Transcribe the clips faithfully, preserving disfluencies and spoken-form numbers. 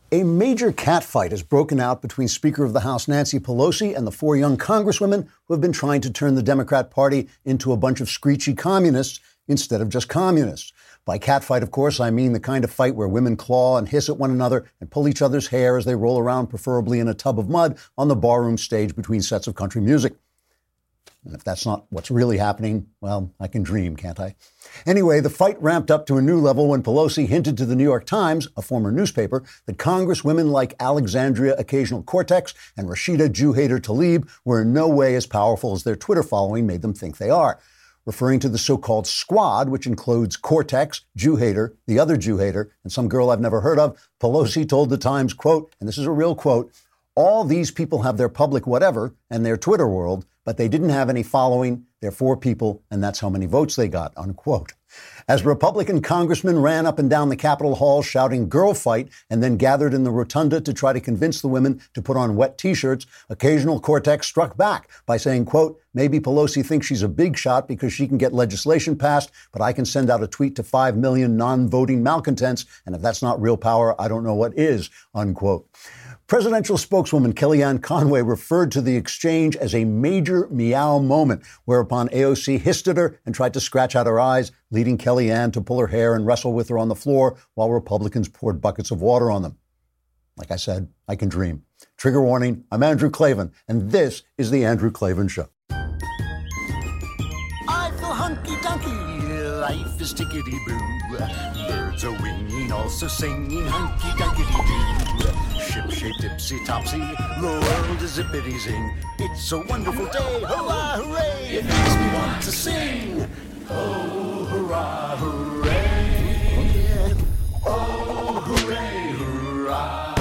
A major catfight has broken out between Speaker of the House Nancy Pelosi and the four young congresswomen who have been trying to turn the Democrat Party into a bunch of screechy communists instead of just communists. By catfight, of course, I mean the kind of fight where women claw and hiss at one another and pull each other's hair as they roll around, preferably in a tub of mud, on the barroom stage between sets of country music. And if that's not what's really happening, well, I can dream, can't I? Anyway, the fight ramped up to a new level when Pelosi hinted to the New York Times, a former newspaper, that congresswomen like Alexandria Occasional-Cortex and Rashida Jew-Hater Tlaib were in no way as powerful as their Twitter following made them think they are. Referring to the so-called squad, which includes Cortex, Jew-Hater, the other Jew-Hater, and some girl I've never heard of, Pelosi told the Times, quote, and this is a real quote, "All these people have their public whatever and their Twitter world, but they didn't have any following. They're four people, and that's how many votes they got," unquote. As Republican congressmen ran up and down the Capitol halls shouting "girl fight" and then gathered in the rotunda to try to convince the women to put on wet T-shirts, Occasional Cortex struck back by saying, quote, "Maybe Pelosi thinks she's a big shot because she can get legislation passed, but I can send out a tweet to five million non-voting malcontents, and if that's not real power, I don't know what is," unquote. Presidential spokeswoman Kellyanne Conway referred to the exchange as a major meow moment, whereupon A O C hissed at her and tried to scratch out her eyes, leading Kellyanne to pull her hair and wrestle with her on the floor while Republicans poured buckets of water on them. Like I said, I can dream. Trigger warning, I'm Andrew Klavan, and this is The Andrew Klavan Show. I feel hunky-dunky, life is tickety-boo. Birds are winging, also singing hunky-dunky-doo. Ship-shaped, ipsy-topsy, the world is zippity-zing. It's a wonderful day, hurrah, hooray! It makes me want to sing. Oh, hurrah, hooray! Oh, hooray, hurrah!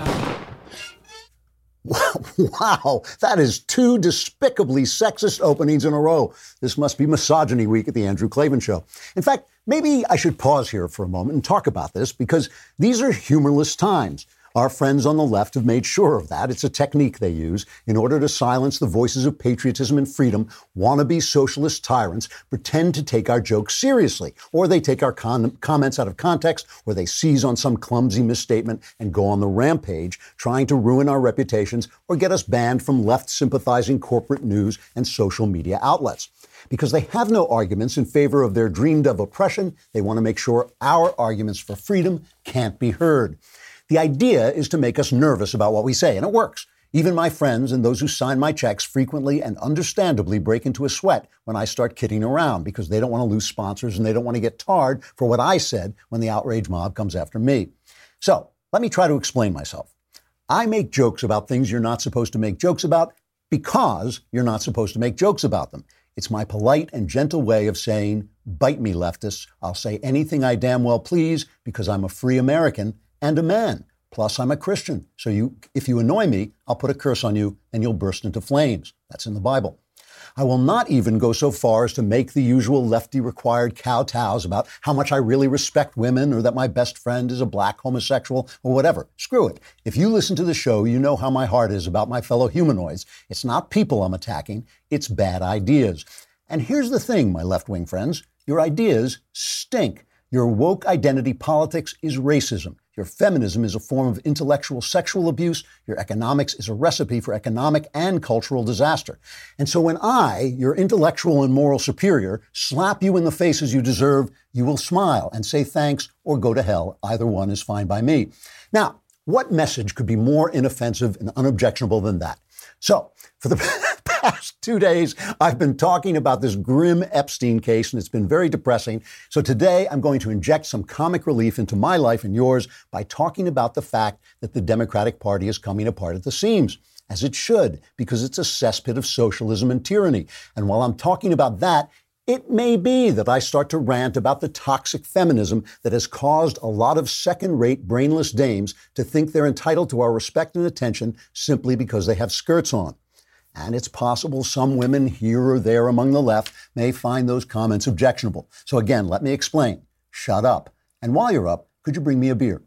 Wow, that is two despicably sexist openings in a row. This must be Misogyny Week at The Andrew Klavan Show. In fact, maybe I should pause here for a moment and talk about this because these are humorless times. Our friends on the left have made sure of that. It's a technique they use in order to silence the voices of patriotism and freedom. Wannabe socialist tyrants pretend to take our jokes seriously, or they take our con- comments out of context, or they seize on some clumsy misstatement and go on the rampage, trying to ruin our reputations or get us banned from left-sympathizing corporate news and social media outlets. Because they have no arguments in favor of their dreamed-of oppression, they want to make sure our arguments for freedom can't be heard. The idea is to make us nervous about what we say, and it works. Even my friends and those who sign my checks frequently and understandably break into a sweat when I start kidding around because they don't want to lose sponsors and they don't want to get tarred for what I said when the outrage mob comes after me. So let me try to explain myself. I make jokes about things you're not supposed to make jokes about because you're not supposed to make jokes about them. It's my polite and gentle way of saying, bite me, leftists. I'll say anything I damn well please because I'm a free American and a man. Plus, I'm a Christian. So you, if you annoy me, I'll put a curse on you and you'll burst into flames. That's in the Bible. I will not even go so far as to make the usual lefty required kowtows about how much I really respect women or that my best friend is a black homosexual or whatever. Screw it. If you listen to the show, you know how my heart is about my fellow humanoids. It's not people I'm attacking. It's bad ideas. And here's the thing, my left-wing friends. Your ideas stink. Your woke identity politics is racism. Your feminism is a form of intellectual sexual abuse. Your economics is a recipe for economic and cultural disaster. And so when I, your intellectual and moral superior, slap you in the face as you deserve, you will smile and say thanks or go to hell. Either one is fine by me. Now, what message could be more inoffensive and unobjectionable than that? So, for the past two days, I've been talking about this grim Epstein case, and it's been very depressing. So today, I'm going to inject some comic relief into my life and yours by talking about the fact that the Democratic Party is coming apart at the seams, as it should, because it's a cesspit of socialism and tyranny. And while I'm talking about that, it may be that I start to rant about the toxic feminism that has caused a lot of second-rate, brainless dames to think they're entitled to our respect and attention simply because they have skirts on. And it's possible some women here or there among the left may find those comments objectionable. So again, let me explain. Shut up. And while you're up, could you bring me a beer?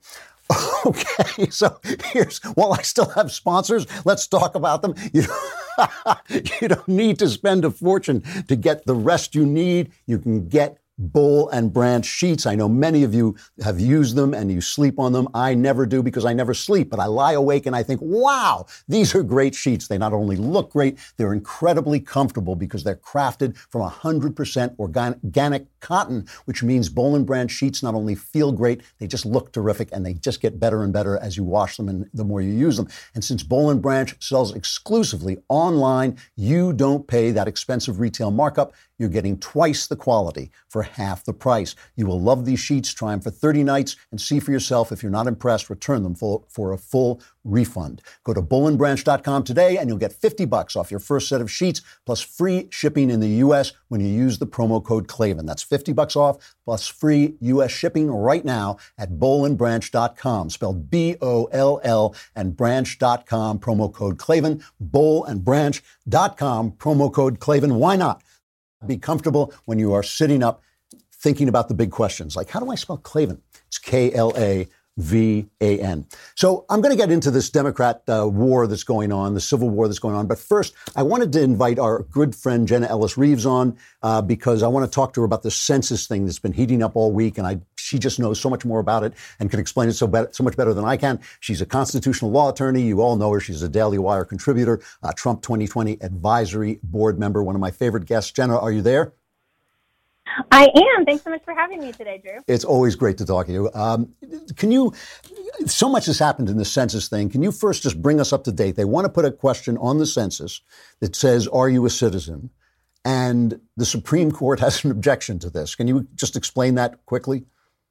Okay, so here's, while I still have sponsors, let's talk about them. You, you don't need to spend a fortune to get the rest you need. You can get Boll and Branch sheets. I know many of you have used them and you sleep on them. I never do because I never sleep, but I lie awake and I think, wow, these are great sheets. They not only look great, they're incredibly comfortable because they're crafted from one hundred percent organic cotton, which means Boll and Branch sheets not only feel great, they just look terrific and they just get better and better as you wash them and the more you use them. And since Boll and Branch sells exclusively online, you don't pay that expensive retail markup. You're getting twice the quality for half the price. You will love these sheets. Try them for thirty nights and see for yourself. If you're not impressed, return them for, for a full refund. Go to boll and branch dot com today and you'll get fifty bucks off your first set of sheets plus free shipping in the U S when you use the promo code Klavan. That's fifty bucks off plus free U S shipping right now at boll and branch dot com. Spelled B O L L and branch dot com, promo code Klavan. boll and branch dot com, promo code Klavan. Why not? Be comfortable when you are sitting up thinking about the big questions, like how do I spell Klavan? It's K L A V A N. So I'm going to get into this Democrat uh, war that's going on, the civil war that's going on. But first, I wanted to invite our good friend Jenna Ellis-Reeves on uh, because I want to talk to her about the census thing that's been heating up all week. And I, she just knows so much more about it and can explain it so, be- so much better than I can. She's a constitutional law attorney. You all know her. She's a Daily Wire contributor, a Trump twenty twenty advisory board member, one of my favorite guests. Jenna, are you there? I am. Thanks so much for having me today, Drew. It's always great to talk to you. Um, can you, so much has happened in the census thing. Can you first just bring us up to date? They want to put a question on the census that says, are you a citizen? And the Supreme Court has an objection to this. Can you just explain that quickly?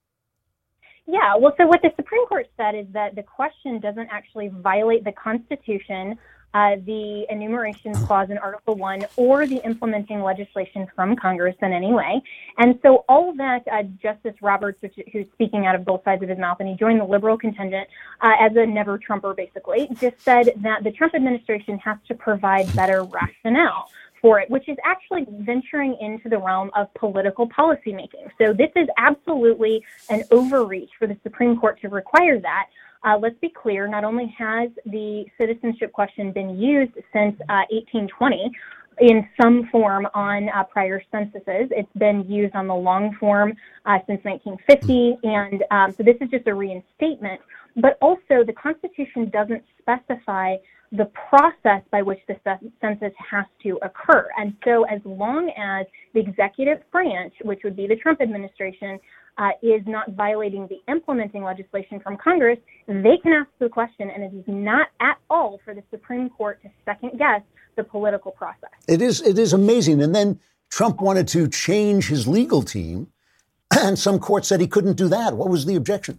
Yeah, well, so what the Supreme Court said is that the question doesn't actually violate the Constitution, uh, the enumeration clause in Article one, or the implementing legislation from Congress in any way. And so all of that, uh, Justice Roberts, which, who's speaking out of both sides of his mouth, and he joined the liberal contingent uh, as a never-Trumper, basically, just said that the Trump administration has to provide better rationale for it, which is actually venturing into the realm of political policymaking. So this is absolutely an overreach for the Supreme Court to require that. Uh, let's be clear, not only has the citizenship question been used since uh, eighteen twenty in some form on uh, prior censuses, it's been used on the long form uh, since nineteen fifty, and um, so this is just a reinstatement. But also, the Constitution doesn't specify the process by which the census has to occur. And so as long as the executive branch, which would be the Trump administration, uh, is not violating the implementing legislation from Congress, they can ask the question, and it is not at all for the Supreme Court to second guess the political process. It is, it is amazing. And then Trump wanted to change his legal team, and some court said he couldn't do that. What was the objection?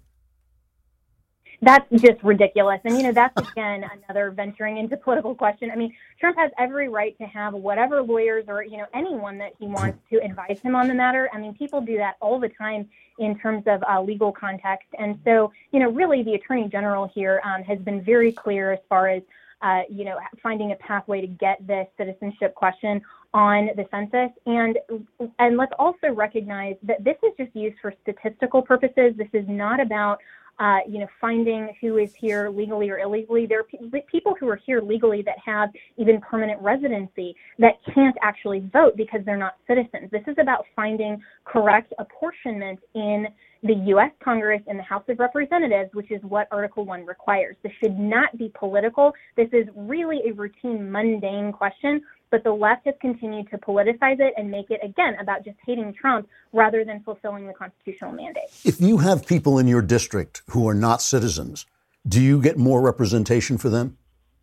That's just ridiculous. And, you know, that's, again, another venturing into political question. I mean, Trump has every right to have whatever lawyers or, you know, anyone that he wants to advise him on the matter. I mean, people do that all the time in terms of uh, legal context. And so, you know, really the Attorney General here um, has been very clear as far as, uh, you know, finding a pathway to get this citizenship question on the census. And and let's also recognize that this is just used for statistical purposes. This is not about Uh, you know, finding who is here legally or illegally. There are pe- people who are here legally that have even permanent residency that can't actually vote because they're not citizens. This is about finding correct apportionment in the U S Congress and the House of Representatives, which is what Article one requires. This should not be political. This is really a routine, mundane question, but the left has continued to politicize it and make it, again, about just hating Trump rather than fulfilling the constitutional mandate. If you have people in your district who are not citizens, do you get more representation for them?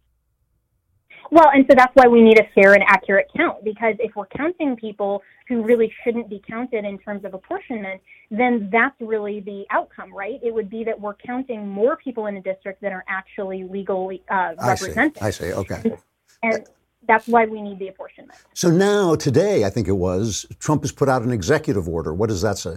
Well, and so that's why we need a fair and accurate count, because if we're counting people who really shouldn't be counted in terms of apportionment, then that's really the outcome, right? It would be that we're counting more people in a district than are actually legally uh, represented. I see, I see, okay. And that's why we need the apportionment. So now, today, I think it was, Trump has put out an executive order. What does that say?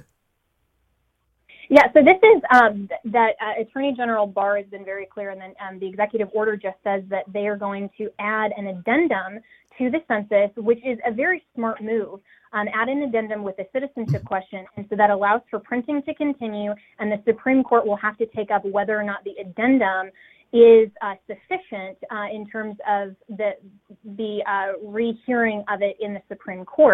Yeah, so this is um, that uh, Attorney General Barr has been very clear, and then um, the executive order just says that they are going to add an addendum to the census, which is a very smart move. Um, add an addendum with the citizenship question, and so that allows for printing to continue, and the Supreme Court will have to take up whether or not the addendum is uh, sufficient uh, in terms of the the uh, rehearing of it in the Supreme Court.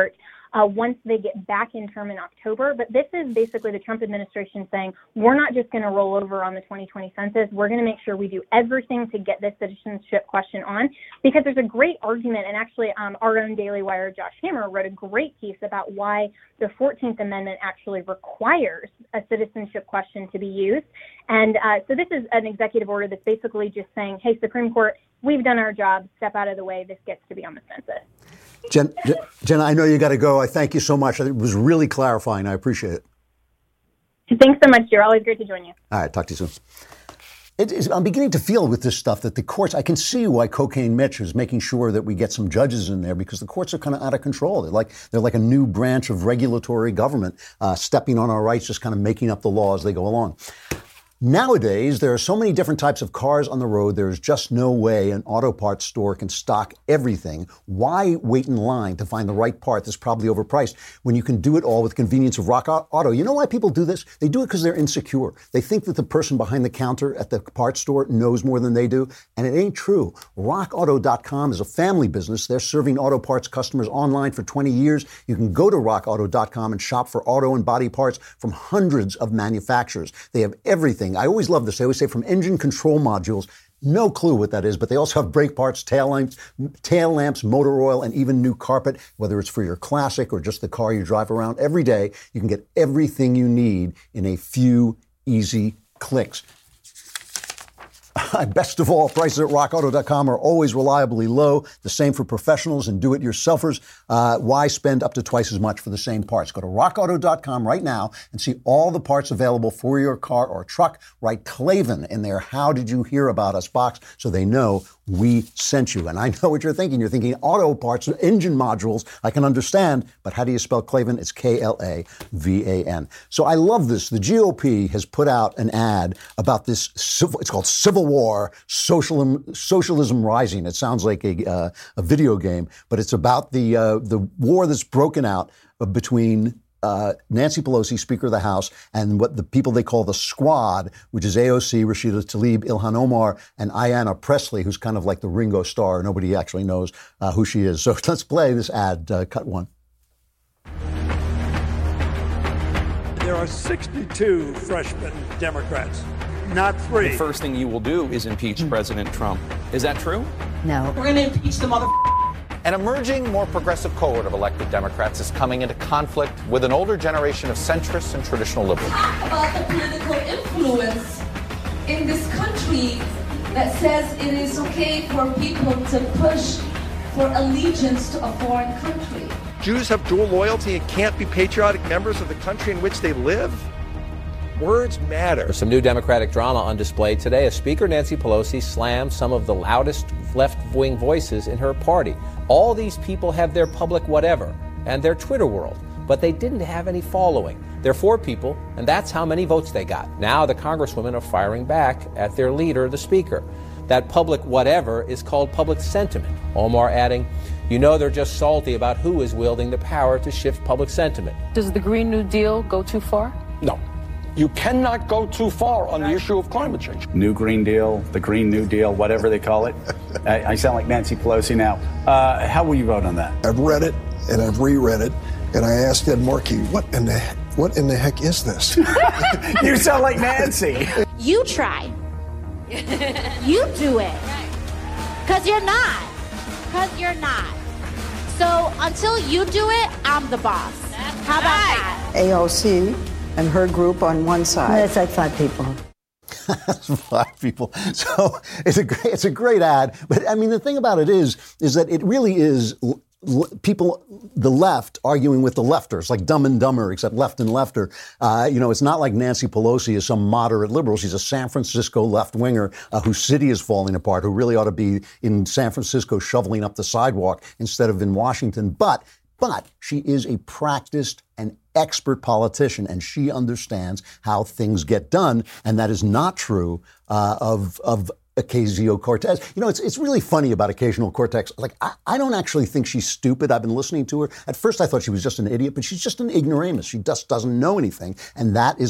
uh, once they get back in term in October. But this is basically the Trump administration saying, we're not just going to roll over on the twenty twenty census. We're going to make sure we do everything to get this citizenship question on, because there's a great argument. And actually, um, our own Daily Wire, Josh Hammer, wrote a great piece about why the fourteenth Amendment actually requires a citizenship question to be used. And uh, so this is an executive order that's basically just saying, hey, Supreme Court, we've done our job. Step out of the way. This gets to be on the census. Jen, Jen, I know you got to go. I thank you so much. It was really clarifying. I appreciate it. Thanks so much, Joe. Always great to join you. All right. Talk to you soon. It is, I'm beginning to feel with this stuff that the courts, I can see why Cocaine Mitch is making sure that we get some judges in there, because the courts are kind of out of control. They're like they're like a new branch of regulatory government, uh, stepping on our rights, just kind of making up the law as they go along. Nowadays, there are so many different types of cars on the road, there's just no way an auto parts store can stock everything. Why wait in line to find the right part that's probably overpriced when you can do it all with the convenience of Rock Auto? You know why people do this? They do it because they're insecure. They think that the person behind the counter at the parts store knows more than they do, and it ain't true. rock auto dot com is a family business. They're serving auto parts customers online for twenty years. You can go to rock auto dot com and shop for auto and body parts from hundreds of manufacturers. They have everything. I always love this. They always say from engine control modules, no clue what that is, but they also have brake parts, tail lamps, tail lamps, motor oil, and even new carpet, whether it's for your classic or just the car you drive around every day. You can get everything you need in a few easy clicks. Best of all, prices at rock auto dot com are always reliably low. The same for professionals and do-it-yourselfers. Uh, why spend up to twice as much for the same parts? Go to rock auto dot com right now and see all the parts available for your car or truck. Write Klavan in their How Did You Hear About Us box so they know we sent you. And I know what you're thinking. You're thinking auto parts, engine modules. I can understand, but how do you spell Klavan? It's K L A V A N. So I love this. The G O P has put out an ad about this, civil, it's called Civil War, Socialism, Socialism Rising. It sounds like a, uh, a video game, but it's about the, uh, the war that's broken out between Uh, Nancy Pelosi, Speaker of the House, and what the people they call the Squad, which is A O C, Rashida Tlaib, Ilhan Omar, and Ayanna Pressley, who's kind of like the Ringo Starr. Nobody actually knows uh, who she is. So let's play this ad, uh, cut one. There are sixty-two freshman Democrats, not three. The first thing you will do is impeach President Trump. Is that true? No. We're going to impeach the mother. An emerging, more progressive cohort of elected Democrats is coming into conflict with an older generation of centrists and traditional liberals. Talk about the political influence in this country that says it is okay for people to push for allegiance to a foreign country. Jews have dual loyalty and can't be patriotic members of the country in which they live? Words matter. There's some new Democratic drama on display today as Speaker Nancy Pelosi slammed some of the loudest left-wing voices in her party. All these people have their public whatever and their Twitter world, but they didn't have any following. They're four people, and that's how many votes they got. Now the congresswomen are firing back at their leader, the Speaker. That public whatever is called public sentiment. Omar adding, you know they're just salty about who is wielding the power to shift public sentiment. Does the Green New Deal go too far? No. You cannot go too far on the issue of climate change. New Green Deal, the Green New Deal, whatever they call it. I, I sound like Nancy Pelosi now. Uh, how will you vote on that? I've read it and I've reread it, and I asked Ed Markey, what in the heck, what in the heck is this? You sound like Nancy. You try. You do it. Because you're not. Because you're not. So until you do it, I'm the boss. How about that? A O C and her group on one side. It's like five people. That's five people. So it's a great, it's a great ad. But I mean, the thing about it is, is that it really is l- l- people, the left arguing with the lefters, like Dumb and Dumber, except left and lefter. Uh, you know, it's not like Nancy Pelosi is some moderate liberal. She's a San Francisco left winger uh, whose city is falling apart, who really ought to be in San Francisco shoveling up the sidewalk instead of in Washington. But But she is a practiced and expert politician, and she understands how things get done. And that is not true uh, of of Ocasio-Cortez. You know, it's it's really funny about Ocasio-Cortez. Like, I, I don't actually think she's stupid. I've been listening to her. At first, I thought she was just an idiot, but she's just an ignoramus. She just doesn't know anything. And that is what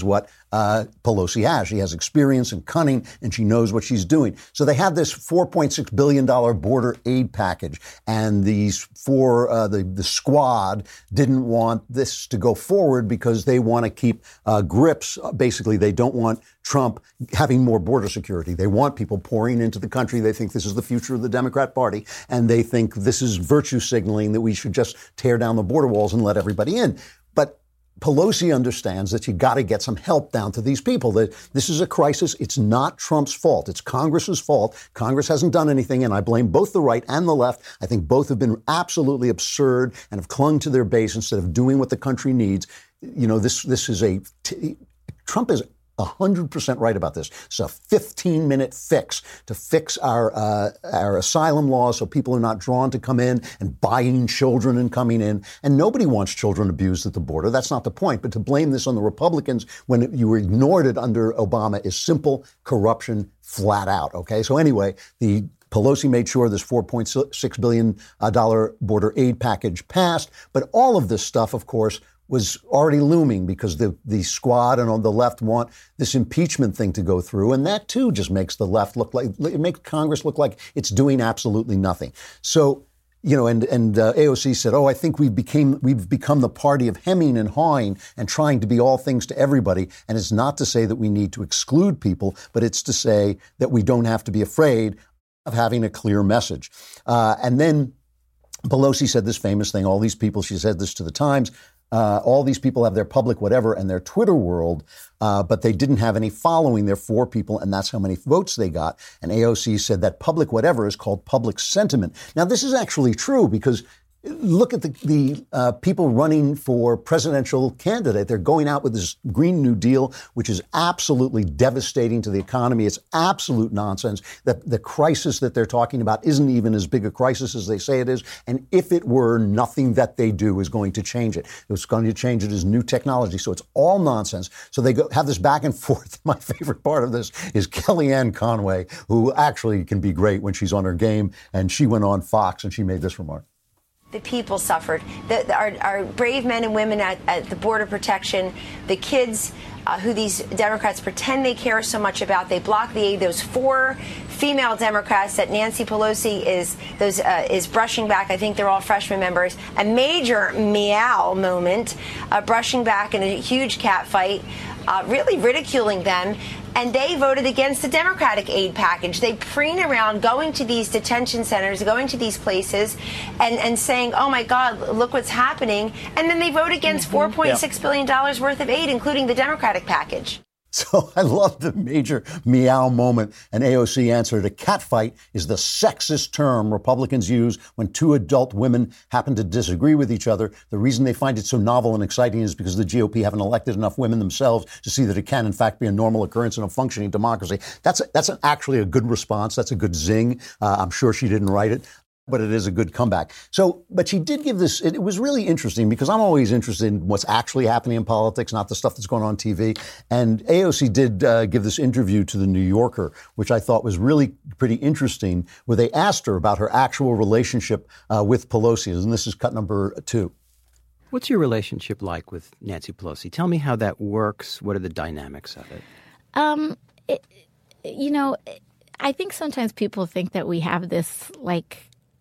uh, Pelosi has. She has experience and cunning, and she knows what she's doing. So they had this four point six billion dollars border aid package, and these four, uh, the, the squad didn't want this to go forward because they want to keep uh, grips. Basically, they don't want Trump having more border security. They want people pouring into the country. They think this is the future of the Democrat Party, and they think this is virtue signaling that we should just tear down the border walls and let everybody in. But Pelosi understands that you got to get some help down to these people. That this is a crisis. It's not Trump's fault. It's Congress's fault. Congress hasn't done anything, and I blame both the right and the left. I think both have been absolutely absurd and have clung to their base instead of doing what the country needs. You know, this this is a t- Trump is one hundred percent right about this. It's a fifteen-minute fix to fix our uh, our asylum laws so people are not drawn to come in and buying children and coming in. And nobody wants children abused at the border. That's not the point. But to blame this on the Republicans when you ignored it under Obama is simple corruption flat out. OK, so anyway, the Pelosi made sure this four point six billion dollars border aid package passed. But all of this stuff, of course, was already looming because the, the squad and on the left want this impeachment thing to go through. And that, too, just makes the left look like, it makes Congress look like it's doing absolutely nothing. So, you know, and, and uh, A O C said, oh, I think we became, we've become the party of hemming and hawing and trying to be all things to everybody. And it's not to say that we need to exclude people, but it's to say that we don't have to be afraid of having a clear message. Uh, and then Pelosi said this famous thing, all these people, she said this to the Times, Uh, all these people have their public whatever and their Twitter world, uh, but they didn't have any following. They're four people, and that's how many votes they got. And A O C said that public whatever is called public sentiment. Now, this is actually true because look at the, the uh, people running for presidential candidate. They're going out with this Green New Deal, which is absolutely devastating to the economy. It's absolute nonsense. The, the crisis that they're talking about isn't even as big a crisis as they say it is. And if it were, nothing that they do is going to change it. What's going to change it is new technology. So it's all nonsense. So they go, have this back and forth. My favorite part of this is Kellyanne Conway, who actually can be great when she's on her game. And she went on Fox and she made this remark. The people suffered. The, the, our, our brave men and women at, at the border protection, the kids uh, who these Democrats pretend they care so much about, they block the aid. Those four female Democrats that Nancy Pelosi is those uh, is brushing back. I think they're all freshman members. A major meow moment, uh, brushing back in a huge cat fight, uh, really ridiculing them. And they voted against the Democratic aid package. They preen around going to these detention centers, going to these places and, and saying, oh, my God, look what's happening. And then they vote against four point six billion dollars worth of aid, including the Democratic package. So I love the major meow moment. And A O C answered, a catfight is the sexist term Republicans use when two adult women happen to disagree with each other. The reason they find it so novel and exciting is because the G O P haven't elected enough women themselves to see that it can, in fact, be a normal occurrence in a functioning democracy. That's, that's an, actually a good response. That's a good zing. Uh, I'm sure she didn't write it. But it is a good comeback. So, but she did give this, it, it was really interesting because I'm always interested in what's actually happening in politics, not the stuff that's going on T V. And A O C did uh, give this interview to the New Yorker, which I thought was really pretty interesting, where they asked her about her actual relationship uh, with Pelosi. And this is cut number two. What's your relationship like with Nancy Pelosi? Tell me how that works. What are the dynamics of it? Um, it, you know, I think sometimes people think that we have this, like,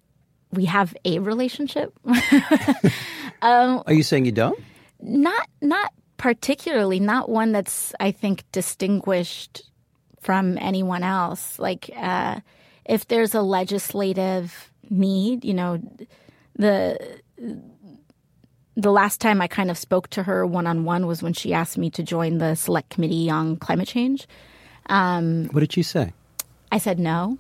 we have a relationship. um, Are you saying you don't? Not, not particularly. Not one that's, I think, distinguished from anyone else. Like, uh, if there's a legislative need, you know, the the last time I kind of spoke to her one-on-one was when she asked me to join the Select Committee on Climate Change. Um, what did she say? I said no.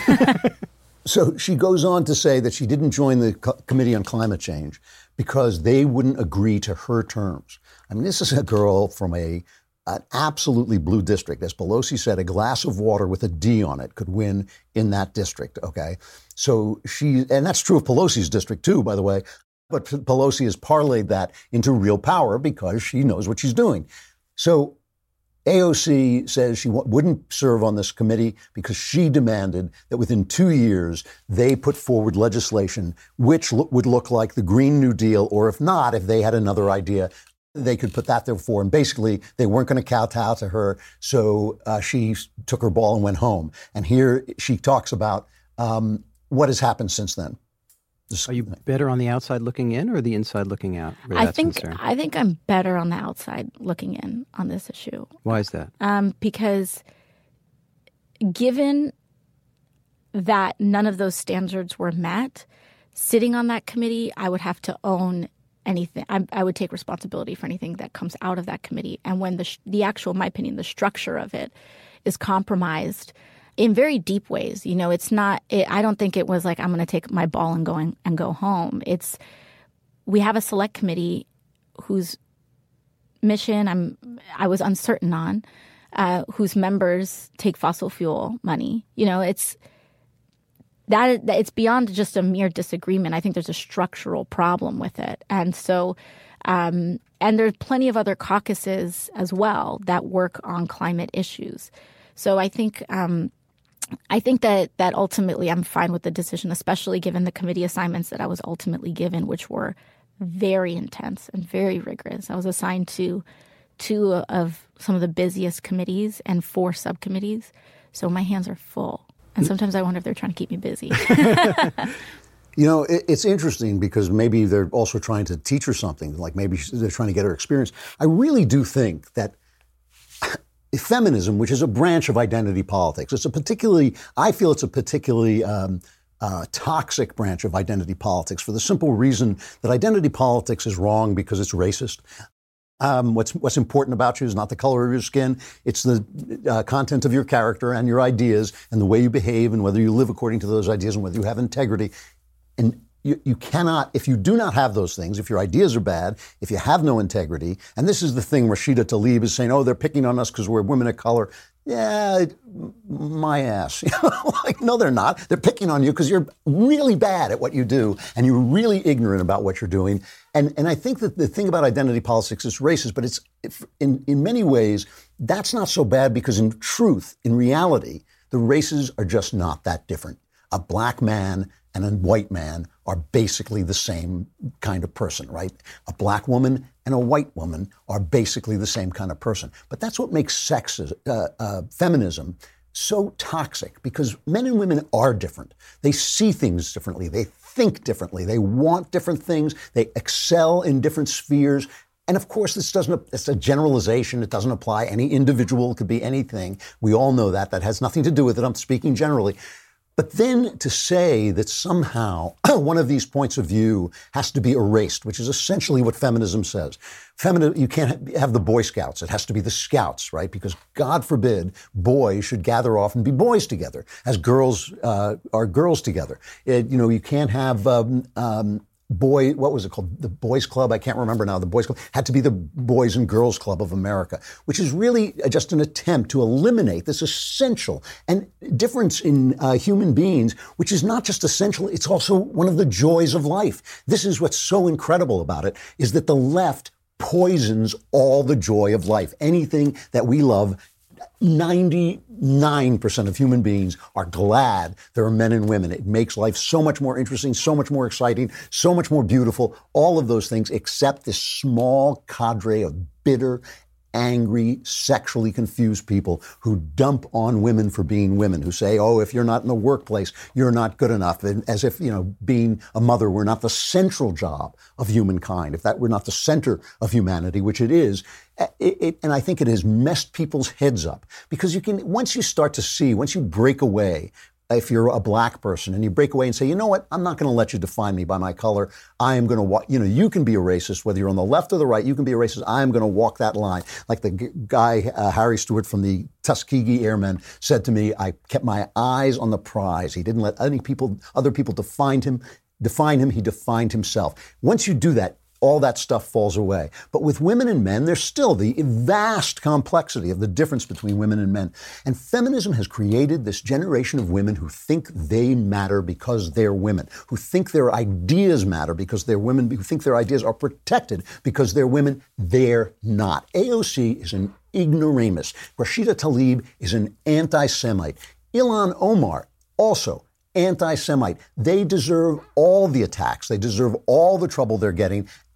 So she goes on to say that she didn't join the co- Committee on Climate Change because they wouldn't agree to her terms. I mean, this is a girl from a an absolutely blue district. As Pelosi said, a glass of water with a D on it could win in that district, okay? So she, and that's true of Pelosi's district too, by the way, but Pelosi has parlayed that into real power because she knows what she's doing. So A O C says she w- wouldn't serve on this committee because she demanded that within two years they put forward legislation which lo- would look like the Green New Deal, or if not, if they had another idea, They could put that there for, and basically they weren't going to kowtow to her, so uh, she took her ball and went home. And here she talks about um, what has happened since then. Are you better on the outside looking in or the inside looking out? I think I think I'm better on the outside looking in on this issue. Why is that? Um, because given that none of those standards were met, sitting on that committee, I would have to own anything. I, I would take responsibility for anything that comes out of that committee. And when the the actual, in my opinion, the structure of it is compromised in very deep ways, you know, it's not. It, I don't think it was like I'm going to take my ball and go and, and go home. It's we have a select committee whose mission I'm I was uncertain on, uh, whose members take fossil fuel money. You know, it's. That it's beyond just a mere disagreement. I think there's a structural problem with it. And so, um, and there's plenty of other caucuses as well that work on climate issues. So I think, um, I think that, that ultimately I'm fine with the decision, especially given the committee assignments that I was ultimately given, which were very intense and very rigorous. I was assigned to two of some of the busiest committees and four subcommittees. So my hands are full. And sometimes I wonder if they're trying to keep me busy. You know, it, it's interesting because maybe they're also trying to teach her something, like maybe they're trying to get her experience. I really do think that feminism, which is a branch of identity politics, it's a particularly, I feel it's a particularly um, uh, toxic branch of identity politics for the simple reason that identity politics is wrong because it's racist. Um, what's what's important about you is not the color of your skin. It's the uh, content of your character and your ideas and the way you behave and whether you live according to those ideas and whether you have integrity. And you, you cannot, if you do not have those things, if your ideas are bad, if you have no integrity, and this is the thing Rashida Tlaib is saying, oh, they're picking on us because we're women of color. Yeah, my ass. Like, no, they're not. They're picking on you because you're really bad at what you do and you're really ignorant about what you're doing. And and I think that the thing about identity politics is racist, but it's in, in many ways, that's not so bad because in truth, in reality, the races are just not that different. A black man and a white man are basically the same kind of person, right? A black woman and a white woman are basically the same kind of person. But that's what makes sex, uh, uh, feminism so toxic, because men and women are different. They see things differently. They think differently. They want different things. They excel in different spheres. And of course, this doesn't, it's a generalization. It doesn't apply. Any individual could be anything. We all know that. That has nothing to do with it. I'm speaking generally. But then to say that somehow one of these points of view has to be erased, which is essentially what feminism says. Femini- you can't have the Boy Scouts. It has to be the Scouts, right? Because God forbid boys should gather off and be boys together as girls uh, are girls together. It, you know, you can't have um, um, boy, what was it called? The Boys Club? I can't remember now. The Boys Club had to be the Boys and Girls Club of America, which is really just an attempt to eliminate this essential and difference in uh, human beings, which is not just essential, it's also one of the joys of life. This is what's so incredible about it, is that the left poisons all the joy of life. Anything that we love, ninety-nine percent of human beings are glad there are men and women. It makes life so much more interesting, so much more exciting, so much more beautiful, all of those things, except this small cadre of bitter, angry, sexually confused people who dump on women for being women, who say, oh, if you're not in the workplace, you're not good enough. And as if, you know, being a mother were not the central job of humankind, if that were not the center of humanity, which it is. It, it, and I think it has messed people's heads up, because you can, once you start to see, once you break away, if you're a black person and you break away and say, you know what, I'm not going to let you define me by my color. I am going to walk, you know, you can be a racist, whether you're on the left or the right, you can be a racist. I am going to walk that line. Like the g- guy, uh, Harry Stewart from the Tuskegee Airmen said to me, I kept my eyes on the prize. He didn't let any people, other people define him, define him. He defined himself. Once you do that, all that stuff falls away. But with women and men, there's still the vast complexity of the difference between women and men. And feminism has created this generation of women who think they matter because they're women, who think their ideas matter because they're women, who think their ideas are protected because they're women. They're not. A O C is an ignoramus. Rashida Tlaib is an anti-Semite. Ilhan Omar, also anti-Semite. They deserve all the attacks. They deserve all the trouble they're getting.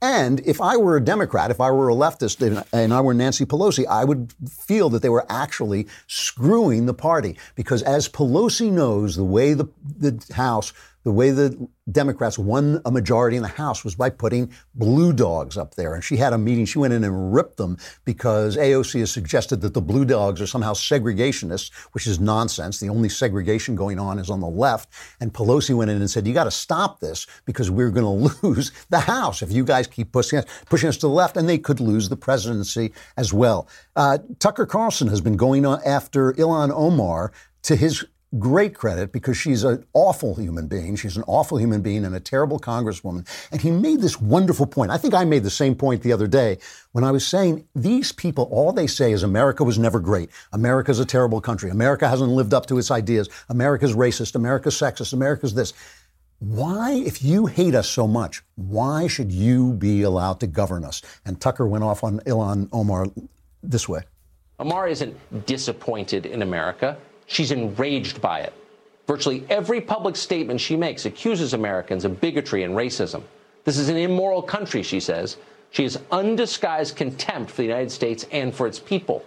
And if I were a Democrat, if I were a leftist and I were Nancy Pelosi, I would feel that they were actually screwing the party. Because as Pelosi knows, the way the, the House, the way the Democrats won a majority in the House was by putting blue dogs up there. And she had a meeting. She went in and ripped them because A O C has suggested that the blue dogs are somehow segregationists, which is nonsense. The only segregation going on is on the left. And Pelosi went in and said, you got to stop this because we're going to lose the House if you guys keep pushing us, pushing us to the left. And they could lose the presidency as well. Uh, Tucker Carlson has been going on after Ilhan Omar, to his great credit, because she's an awful human being. She's an awful human being and a terrible congresswoman. And he made this wonderful point. I think I made the same point the other day when I was saying these people, all they say is America was never great. America's a terrible country. America hasn't lived up to its ideas. America's racist. America's sexist. America's this. Why, if you hate us so much, why should you be allowed to govern us? And Tucker went off on Ilhan Omar this way. Omar isn't disappointed in America. She's enraged by it. Virtually every public statement she makes accuses Americans of bigotry and racism. This is an immoral country, she says. She has undisguised contempt for the United States and for its people.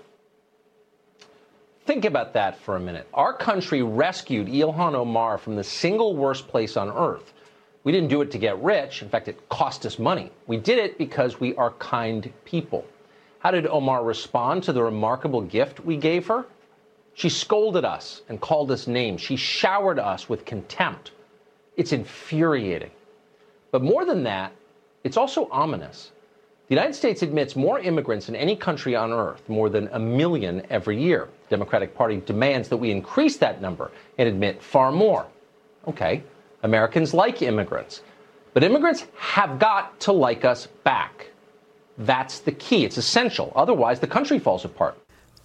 Think about that for a minute. Our country rescued Ilhan Omar from the single worst place on earth. We didn't do it to get rich. In fact, it cost us money. We did it because we are kind people. How did Omar respond to the remarkable gift we gave her? She scolded us and called us names. She showered us with contempt. It's infuriating. But more than that, it's also ominous. The United States admits more immigrants than any country on earth, more than a million every year. The Democratic Party demands that we increase that number and admit far more. Okay, Americans like immigrants, but immigrants have got to like us back. That's the key. It's essential. Otherwise, the country falls apart.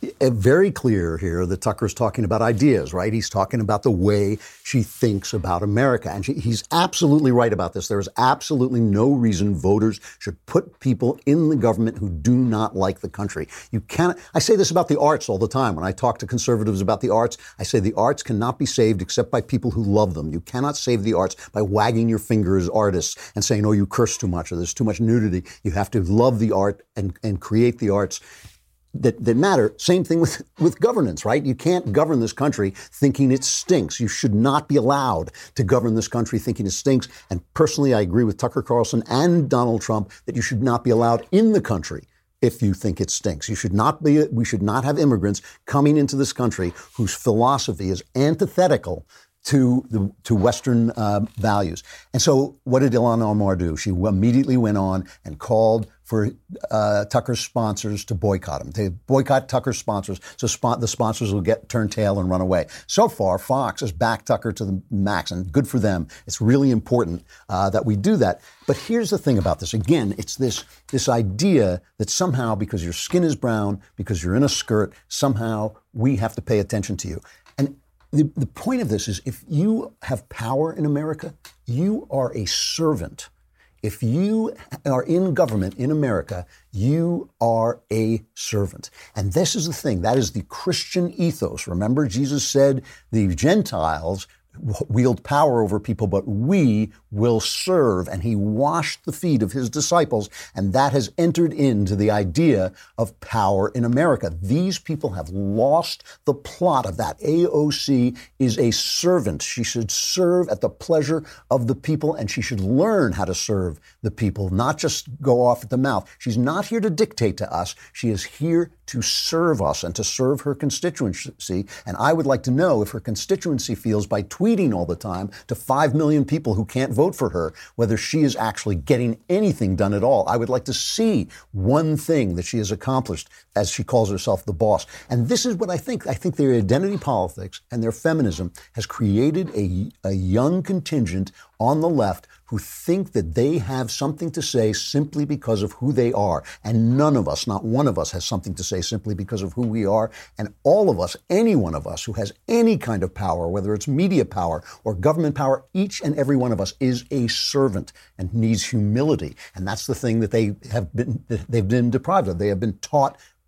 Very clear here that Tucker's talking about ideas, right? He's talking about the way she thinks about America. And she, he's absolutely right about this. There is absolutely no reason voters should put people in the government who do not like the country. You cannot. I say this about the arts all the time. When I talk to conservatives about the arts, I say the arts cannot be saved except by people who love them. You cannot save the arts by wagging your finger as artists and saying, oh, you curse too much or there's too much nudity. You have to love the art and, and create the arts that, that matter. Same thing with, with governance, right? You can't govern this country thinking it stinks. You should not be allowed to govern this country thinking it stinks. And personally, I agree with Tucker Carlson and Donald Trump that you should not be allowed in the country if you think it stinks. You should not be, we should not have immigrants coming into this country whose philosophy is antithetical to the to Western uh, values. And so what did Ilhan Omar do? She immediately went on and called for uh, Tucker's sponsors to boycott him. They boycott Tucker's sponsors so spot, the sponsors will get turn tail and run away. So far, Fox has backed Tucker to the max, and good for them. It's really important uh, that we do that. But here's the thing about this. Again, it's this this idea that somehow because your skin is brown, because you're in a skirt, somehow we have to pay attention to you. And The, the point of this is if you have power in America, you are a servant. If you are in government in America, you are a servant. And this is the thing. That is the Christian ethos. Remember, Jesus said the Gentiles wield power over people, but we will serve. And he washed the feet of his disciples, and that has entered into the idea of power in America. These people have lost the plot of that. A O C is a servant. She should serve at the pleasure of the people, and she should learn how to serve the people, not just go off at the mouth. She's not here to dictate to us. She is here to serve us and to serve her constituency. And I would like to know if her constituency feels by tweeting all the time to five million people who can't vote for her, whether she is actually getting anything done at all. I would like to see one thing that she has accomplished, as she calls herself the boss. And this is what I think. I think their identity politics and their feminism has created a, a young contingent on the left who think that they have something to say simply because of who they are. And none of us, not one of us, has something to say simply because of who we are. And all of us, any one of us who has any kind of power, whether it's media power or government power, each and every one of us is a servant and needs humility. And that's the thing that they have been, that they've been deprived of. They have been taught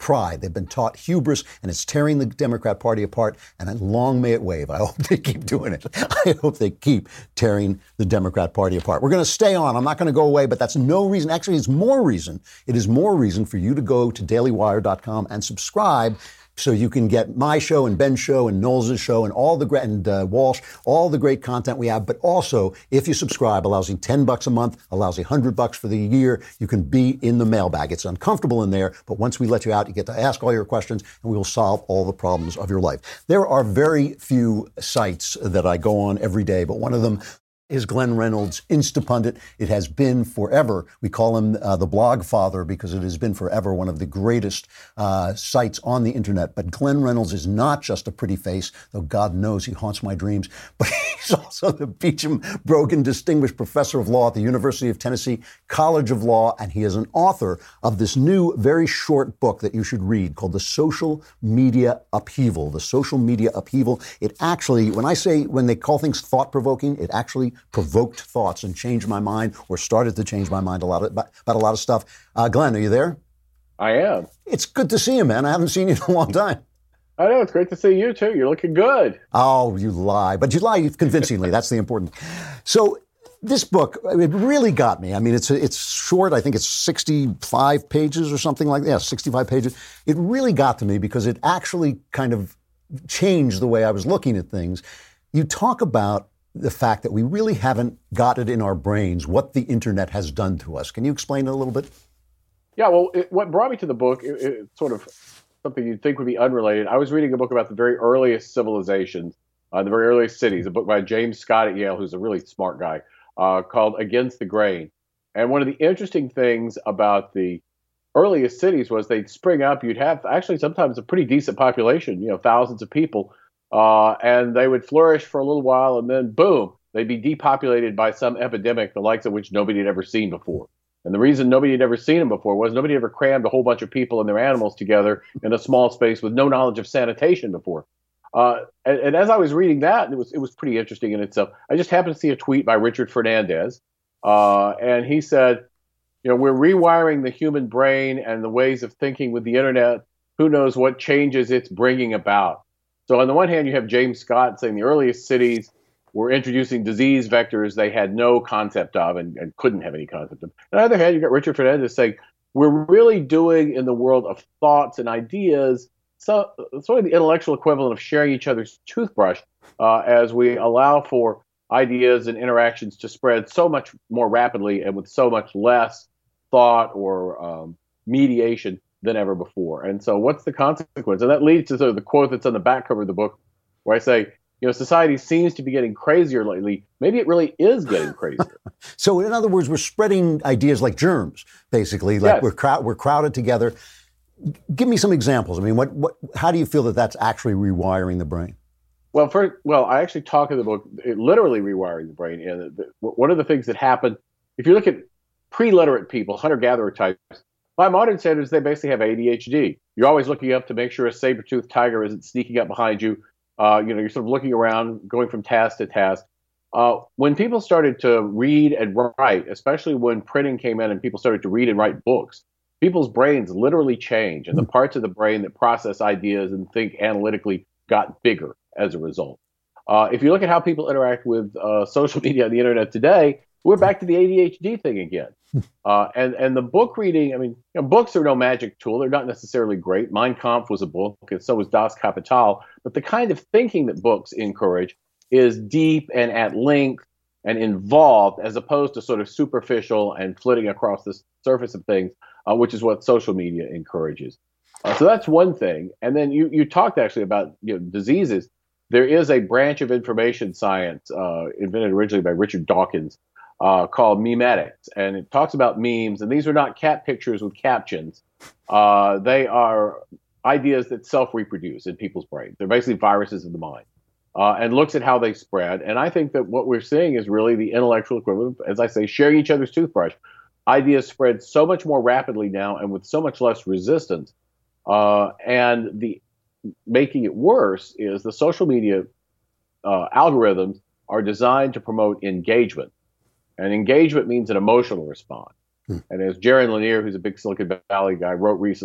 pride. They've been taught hubris, and it's tearing the Democrat Party apart, and long may it wave. I hope they keep doing it. I hope they keep tearing the Democrat Party apart. We're going to stay on. I'm not going to go away, but that's no reason. Actually, it's more reason. It is more reason for you to go to daily wire dot com and subscribe, so you can get my show and Ben's show and Knowles' show and all the great, and uh, Walsh, all the great content we have. But also, if you subscribe, allows you ten bucks a month, allows you one hundred bucks for the year. You can be in the mailbag. It's uncomfortable in there, but once we let you out, you get to ask all your questions, and we will solve all the problems of your life. There are very few sites that I go on every day, but one of them is Glenn Reynolds' Instapundit. It has been forever. We call him uh, the blog father because it has been forever one of the greatest uh, sites on the internet. But Glenn Reynolds is not just a pretty face, though God knows he haunts my dreams, but he's also the Beecham Brogan Distinguished Professor of Law at the University of Tennessee College of Law, and he is an author of this new, very short book that you should read called The Social Media Upheaval. The Social Media Upheaval. It actually, when I say, when they call things thought-provoking, it actually provoked thoughts and changed my mind, or started to change my mind a lot of, about, about a lot of stuff. Uh, Glenn, are you there? I am. It's good to see you, man. I haven't seen you in a long time. I know. It's great to see you, too. You're looking good. Oh, you lie. But you lie convincingly. That's the important. So this book, it really got me. I mean, it's it's short. I think it's sixty-five pages or something like that. Yeah, sixty-five pages. It really got to me because it actually kind of changed the way I was looking at things. You talk about the fact that we really haven't got it in our brains what the internet has done to us. Can you explain it a little bit? Yeah, well, it, what brought me to the book, it, it's sort of something you'd think would be unrelated. I was reading a book about the very earliest civilizations, uh, the very earliest cities, a book by James Scott at Yale, who's a really smart guy, uh, called Against the Grain. And one of the interesting things about the earliest cities was they'd spring up. You'd have actually sometimes a pretty decent population, you know, thousands of people. Uh, and they would flourish for a little while, and then, boom, they'd be depopulated by some epidemic, the likes of which nobody had ever seen before. And the reason nobody had ever seen them before was nobody ever crammed a whole bunch of people and their animals together in a small space with no knowledge of sanitation before. Uh, and, and as I was reading that, it was it was pretty interesting in itself. I just happened to see a tweet by Richard Fernandez, uh, and he said, you know, we're rewiring the human brain and the ways of thinking with the internet. Who knows what changes it's bringing about? So on the one hand, you have James Scott saying the earliest cities were introducing disease vectors they had no concept of and, and couldn't have any concept of. On the other hand, you've got Richard Fernandez saying we're really doing in the world of thoughts and ideas so, sort of the intellectual equivalent of sharing each other's toothbrush uh, as we allow for ideas and interactions to spread so much more rapidly and with so much less thought or um, mediation than ever before. And so what's the consequence? And that leads to sort of the quote that's on the back cover of the book, where I say, you know, society seems to be getting crazier lately. Maybe it really is getting crazier. So in other words, we're spreading ideas like germs, basically, like yes. we're, crow- we're crowded together. Give me some examples. I mean, what, what, how do you feel that that's actually rewiring the brain? Well, first, well, I actually talk in the book, it literally rewiring the brain. And the, one of the things that happened, if you look at pre-literate people, hunter-gatherer types, by modern standards, they basically have A D H D. You're always looking up to make sure a saber-toothed tiger isn't sneaking up behind you. Uh, you know, you're sort of looking around, going from task to task. Uh, when people started to read and write, especially when printing came in and people started to read and write books, people's brains literally changed, and the parts of the brain that process ideas and think analytically got bigger as a result. Uh, if you look at how people interact with uh, social media and the internet today, we're back to the A D H D thing again. Uh, and, and the book reading, I mean, you know, books are no magic tool. They're not necessarily great. Mein Kampf was a book, and so was Das Kapital. But the kind of thinking that books encourage is deep and at length and involved, as opposed to sort of superficial and flitting across the surface of things, uh, which is what social media encourages. Uh, so that's one thing. And then you, you talked actually about, you know, diseases. There is a branch of information science uh, invented originally by Richard Dawkins uh, called memetics. And it talks about memes. And these are not cat pictures with captions. Uh, they are ideas that self-reproduce in people's brains. They're basically viruses of the mind. Uh, and looks at how they spread. And I think that what we're seeing is really the intellectual equivalent, as I say, sharing each other's toothbrush. Ideas spread so much more rapidly now and with so much less resistance. Uh, and the making it worse is the social media uh, algorithms are designed to promote engagement. And engagement means an emotional response. Hmm. And as Jaron Lanier, who's a big Silicon Valley guy, wrote recently,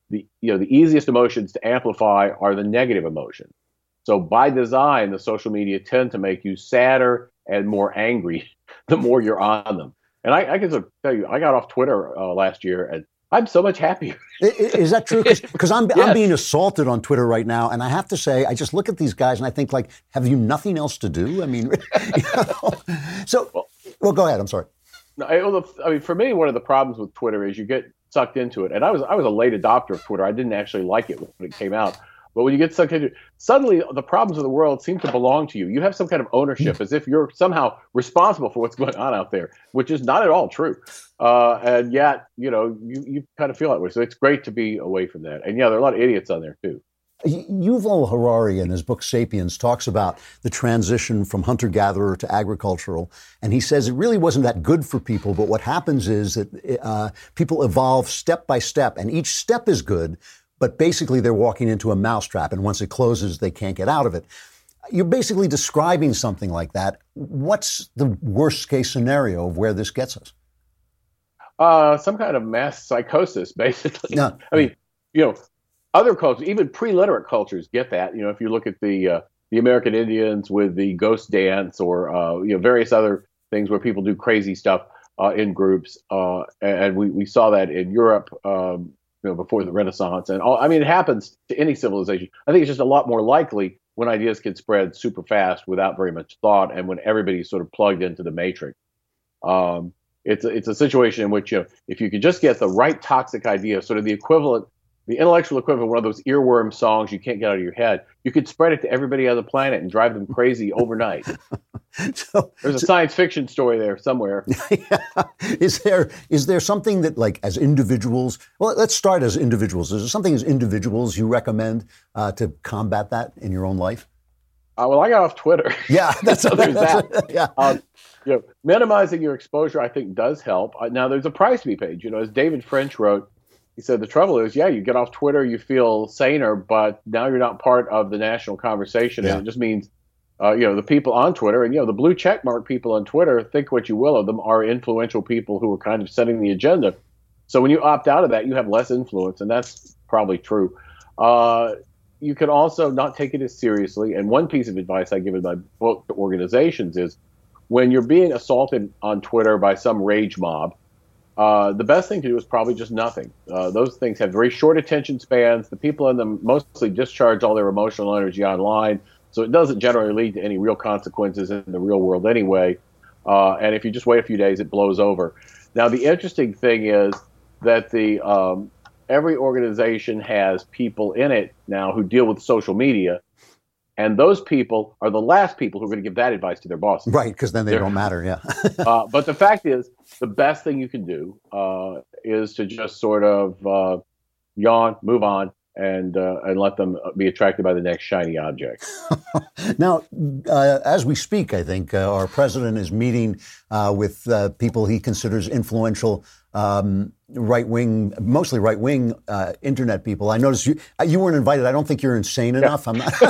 the you know the easiest emotions to amplify are the negative emotions. So by design, the social media tend to make you sadder and more angry the more you're on them. And I, I can sort of tell you, I got off Twitter uh, last year, and I'm so much happier. Is that true? Because I'm, yes. I'm being assaulted on Twitter right now, and I have to say, I just look at these guys and I think, like, have you nothing else to do? I mean, you know? So, well, well, go ahead. I'm sorry. No, I, I mean, for me, one of the problems with Twitter is you get sucked into it. And I was I was a late adopter of Twitter. I didn't actually like it when it came out. But when you get sucked into it, suddenly the problems of the world seem to belong to you. You have some kind of ownership, as if you're somehow responsible for what's going on out there, which is not at all true. Uh, and yet, you know, you, you kind of feel that way. So it's great to be away from that. And yeah, there are a lot of idiots on there too. Yuval Harari, in his book *Sapiens*, talks about the transition from hunter-gatherer to agricultural. And he says it really wasn't that good for people. But what happens is that uh, people evolve step by step, and each step is good. But basically, they're walking into a mousetrap, and once it closes, they can't get out of it. You're basically describing something like that. What's the worst-case scenario of where this gets us? Uh, some kind of mass psychosis, basically. No. I mean, you know, other cultures, even pre-literate cultures, get that. You know, if you look at the uh, the American Indians with the ghost dance, or uh, you know, various other things where people do crazy stuff uh, in groups, uh, and we we saw that in Europe. Um, You know, before the Renaissance, and all, I mean, it happens to any civilization. I think it's just a lot more likely when ideas can spread super fast without very much thought, and when everybody's sort of plugged into the matrix. Um, it's a, it's a situation in which, you know, if you could just get the right toxic idea, sort of the equivalent, the intellectual equivalent of one of those earworm songs you can't get out of your head, you could spread it to everybody on the planet and drive them crazy overnight. So, There's a so, science fiction story there somewhere. Yeah. Is there is there something that, like, as individuals, well, let's start as individuals. Is there something as individuals you recommend uh, to combat that in your own life? Uh, well, I got off Twitter. Yeah, that's so there's that's, that. Yeah. Um, you know, minimizing your exposure, I think, does help. Uh, now, there's a price to be paid. You know, as David French wrote, he said the trouble is, yeah, you get off Twitter, you feel saner, but now you're not part of the national conversation, yeah. and it just means. Uh, you know, the people on Twitter, and, you know, the blue checkmark people on Twitter, think what you will of them, are influential people who are kind of setting the agenda. So when you opt out of that, you have less influence, and that's probably true. Uh, you can also not take it as seriously. And one piece of advice I give in my book to organizations is when you're being assaulted on Twitter by some rage mob, uh, the best thing to do is probably just nothing. Uh, those things have very short attention spans. The people in them mostly discharge all their emotional energy online. So it doesn't generally lead to any real consequences in the real world anyway. Uh, and if you just wait a few days, it blows over. Now, the interesting thing is that the um, every organization has people in it now who deal with social media. And those people are the last people who are going to give that advice to their bosses. Right, because then they They're, don't matter, yeah. uh, but the fact is, the best thing you can do uh, is to just sort of uh, yawn, move on, and uh, and let them be attracted by the next shiny object. Now, uh, as we speak, I think uh, our president is meeting uh, with uh, people he considers influential um, right-wing, mostly right-wing uh, internet people. I noticed you you weren't invited. I don't think you're insane enough. Yeah. I'm not.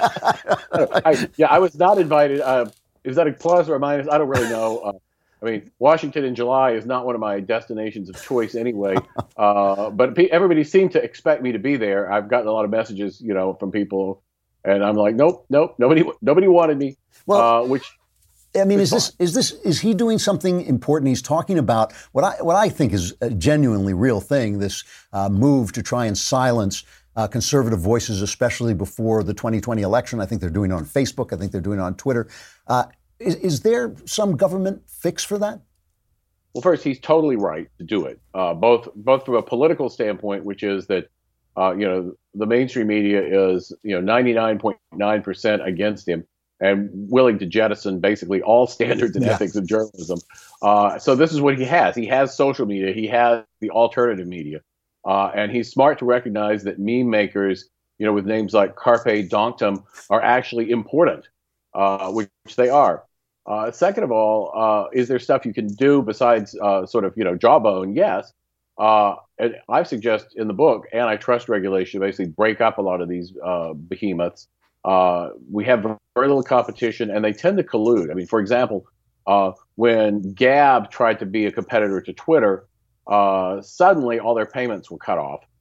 I, yeah, I was not invited. Uh, is that a plus or a minus? I don't really know. Uh, I mean, Washington in July is not one of my destinations of choice anyway. Uh, but everybody seemed to expect me to be there. I've gotten a lot of messages, you know, from people, and I'm like, nope, nope, nobody, nobody wanted me. Well, uh, which I mean, is this is this is he doing something important? He's talking about what I what I think is a genuinely real thing. This uh, move to try and silence uh, conservative voices, especially before the twenty twenty election. I think they're doing it on Facebook. I think they're doing it on Twitter. Uh, Is, is there some government fix for that? Well, first, he's totally right to do it, uh, both both from a political standpoint, which is that, uh, you know, the mainstream media is, you know, ninety-nine point nine percent against him and willing to jettison basically all standards and yeah. ethics of journalism. Uh, so this is what he has. He has social media. He has the alternative media. Uh, and he's smart to recognize that meme makers, you know, with names like Carpe Donktum are actually important. Uh, which they are. Uh, second of all, uh, is there stuff you can do besides uh, sort of, you know, jawbone? Yes. Uh, and I suggest in the book antitrust regulation to basically break up a lot of these uh, behemoths. Uh, we have very little competition, and they tend to collude. I mean, for example, uh, when Gab tried to be a competitor to Twitter, uh, suddenly all their payments were cut off.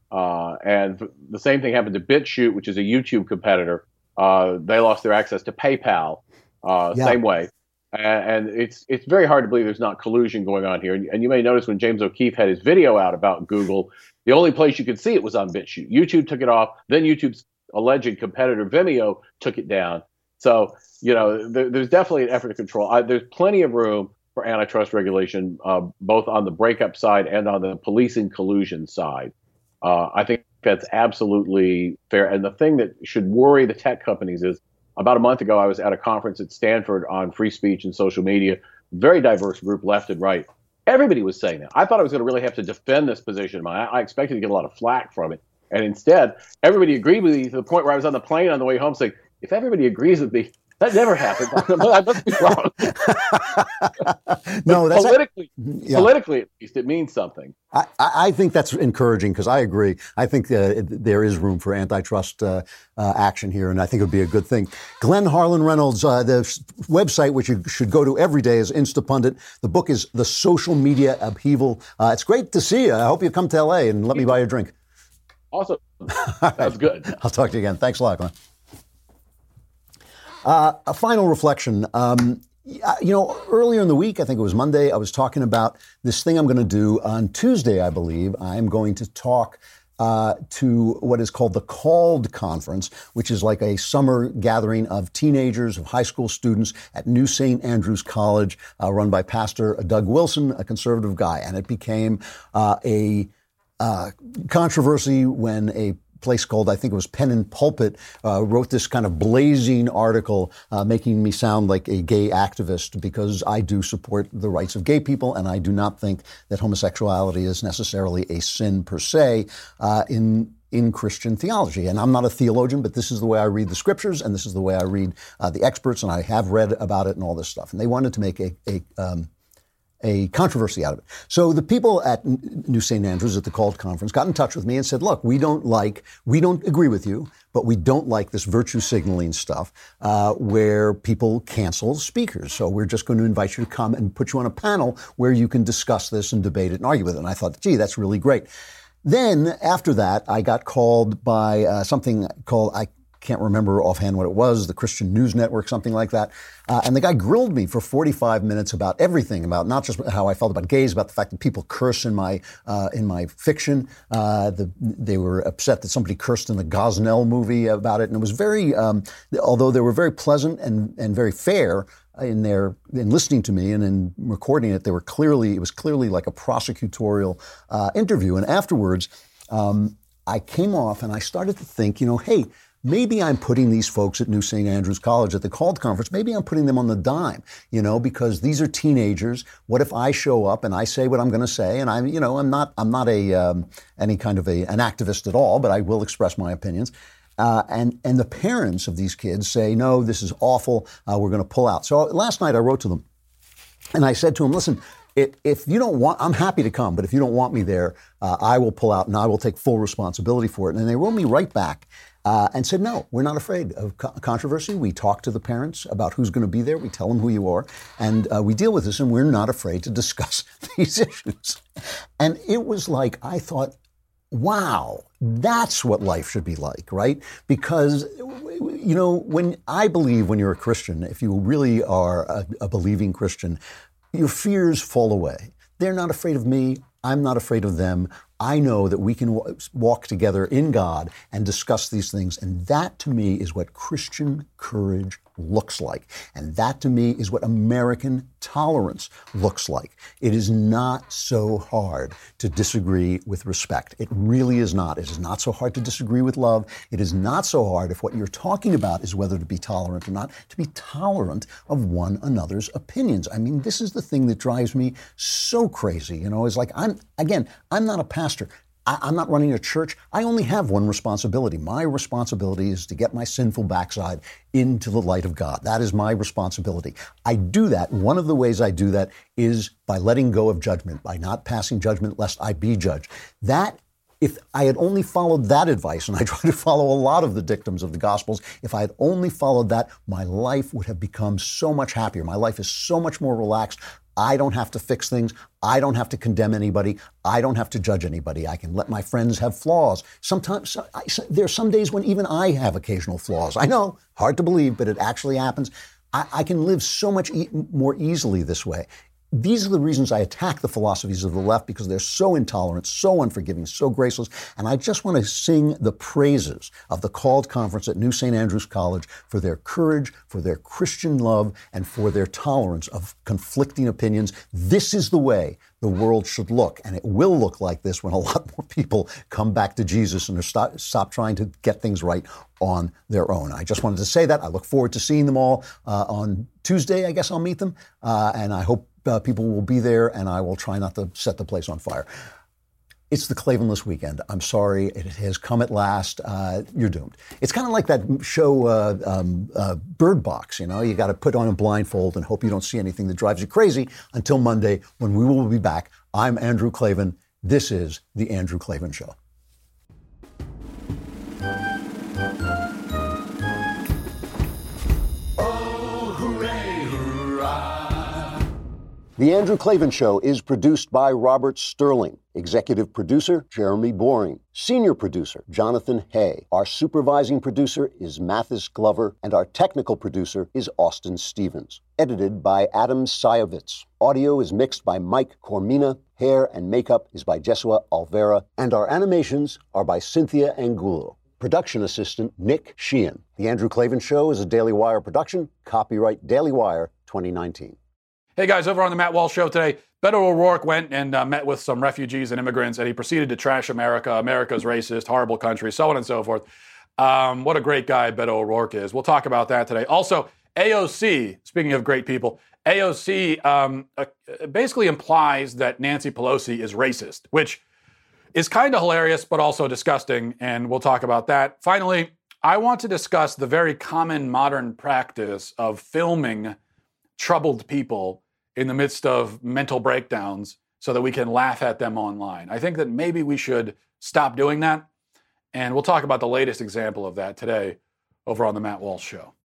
Uh, and the same thing happened to BitChute, which is a YouTube competitor. Uh, they lost their access to PayPal, uh, yeah. same way. And, and it's it's very hard to believe there's not collusion going on here. And, and you may notice when James O'Keefe had his video out about Google, the only place you could see it was on BitChute. YouTube took it off. Then YouTube's alleged competitor Vimeo took it down. So, you know, there, there's definitely an effort to control. I, there's plenty of room for antitrust regulation, uh, both on the breakup side and on the policing collusion side. Uh, I think that's absolutely fair. And the thing that should worry the tech companies is, about a month ago, I was at a conference at Stanford on free speech and social media. Very diverse group, left and right. Everybody was saying that. I thought I was going to really have to defend this position. I, I expected to get a lot of flack from it. And instead, everybody agreed with me to the point where I was on the plane on the way home saying, if everybody agrees with me, that never happened. I must be wrong. No, that's politically, yeah. politically, at least, it means something. I, I think that's encouraging because I agree. I think uh, there is room for antitrust uh, uh, action here, and I think it would be a good thing. Glenn Harlan Reynolds, uh, the website which you should go to every day is Instapundit. The book is The Social Media Upheaval. Uh, it's great to see you. I hope you come to L A and let me buy you a drink. Awesome. That's good. I'll talk to you again. Thanks a lot, Glenn. Uh, a final reflection. Um, you know, earlier in the week, I think it was Monday, I was talking about this thing I'm going to do on Tuesday, I believe. I'm going to talk uh, to what is called the CALLED Conference, which is like a summer gathering of teenagers, of high school students at New Saint Andrews College, uh, run by Pastor Doug Wilson, a conservative guy. And it became uh, a uh, controversy when a place called, I think it was Pen and Pulpit, uh, wrote this kind of blazing article uh, making me sound like a gay activist because I do support the rights of gay people and I do not think that homosexuality is necessarily a sin per se uh, in in Christian theology. And I'm not a theologian, but this is the way I read the scriptures and this is the way I read uh, the experts, and I have read about it and all this stuff. And they wanted to make a, a um, a controversy out of it. So the people at New Saint Andrews at the CALLED Conference got in touch with me and said, look, we don't like, we don't agree with you, but we don't like this virtue signaling stuff uh, where people cancel speakers. So we're just going to invite you to come and put you on a panel where you can discuss this and debate it and argue with it. And I thought, gee, that's really great. Then after that, I got called by uh, something called, I can't remember offhand what it was, the Christian News Network, something like that. Uh, and the guy grilled me for forty-five minutes about everything, about not just how I felt about gays, about the fact that people curse in my uh, in my fiction. Uh, the, they were upset that somebody cursed in the Gosnell movie about it. And it was very, um, although they were very pleasant and, and very fair in their, in listening to me and in recording it, they were clearly, it was clearly like a prosecutorial uh, interview. And afterwards, um, I came off and I started to think, you know, hey, maybe I'm putting these folks at New Saint Andrews College at the CALLED Conference, maybe I'm putting them on the dime, you know, because these are teenagers. What if I show up and I say what I'm going to say? And I'm, you know, I'm not, I'm not a, um, any kind of a, an activist at all, but I will express my opinions. Uh, and, and the parents of these kids say, no, this is awful. Uh, we're going to pull out. So last night I wrote to them and I said to them, listen, It, if you don't want, I'm happy to come, but if you don't want me there, uh, I will pull out and I will take full responsibility for it. And they wrote me right back uh, and said, no, we're not afraid of co- controversy. We talk to the parents about who's going to be there. We tell them who you are, and uh, we deal with this, and we're not afraid to discuss these issues. And it was like, I thought, wow, that's what life should be like, right? Because, you know, when I believe when you're a Christian, if you really are a, a believing Christian, your fears fall away. They're not afraid of me. I'm not afraid of them. I know that we can w- walk together in God and discuss these things. And that to me is what Christian courage looks like. And that to me is what American tolerance looks like. It is not so hard to disagree with respect. It really is not. It is not so hard to disagree with love. It is not so hard if what you're talking about is whether to be tolerant or not, to be tolerant of one another's opinions. I mean, this is the thing that drives me so crazy. You know, it's like, I'm, again, I'm not a pastor. I'm not running a church. I only have one responsibility. My responsibility is to get my sinful backside into the light of God. That is my responsibility. I do that. One of the ways I do that is by letting go of judgment, by not passing judgment lest I be judged. That, if I had only followed that advice, and I try to follow a lot of the dictums of the Gospels, if I had only followed that, my life would have become so much happier. My life is so much more relaxed. I don't have to fix things. I don't have to condemn anybody. I don't have to judge anybody. I can let my friends have flaws. Sometimes I, there are some days when even I have occasional flaws. I know, hard to believe, but it actually happens. I, I can live so much e- more easily this way. These are the reasons I attack the philosophies of the left, because they're so intolerant, so unforgiving, so graceless. And I just want to sing the praises of the called conference at New Saint Andrews College for their courage, for their Christian love, and for their tolerance of conflicting opinions. This is the way the world should look, and it will look like this when a lot more people come back to Jesus and stop, stop trying to get things right on their own. I just wanted to say that. I look forward to seeing them all uh, on Tuesday. I guess I'll meet them, uh, and I hope Uh, people will be there, and I will try not to set the place on fire. It's the Klavanless weekend. I'm sorry. It has come at last. Uh, you're doomed. It's kind of like that show, uh, um, uh, Bird Box. You know, you got to put on a blindfold and hope you don't see anything that drives you crazy until Monday, when we will be back. I'm Andrew Klavan. This is The Andrew Klavan Show. The Andrew Klavan Show is produced by Robert Sterling. Executive producer, Jeremy Boring. Senior producer, Jonathan Hay. Our supervising producer is Mathis Glover, and our technical producer is Austin Stevens. Edited by Adam Sayevitz. Audio is mixed by Mike Cormina. Hair and makeup is by Jesua Alvera. And our animations are by Cynthia Angulo. Production assistant, Nick Sheehan. The Andrew Klavan Show is a Daily Wire production. Copyright Daily Wire twenty nineteen. Hey guys, over on the Matt Walsh Show today, Beto O'Rourke went and uh, met with some refugees and immigrants, and he proceeded to trash America. America's racist, horrible country, so on and so forth. Um, what a great guy Beto O'Rourke is. We'll talk about that today. Also, A O C, speaking of great people, A O C um, uh, basically implies that Nancy Pelosi is racist, which is kind of hilarious, but also disgusting, and we'll talk about that. Finally, I want to discuss the very common modern practice of filming troubled people in the midst of mental breakdowns so that we can laugh at them online. I think that maybe we should stop doing that, and we'll talk about the latest example of that today over on the Matt Walsh Show.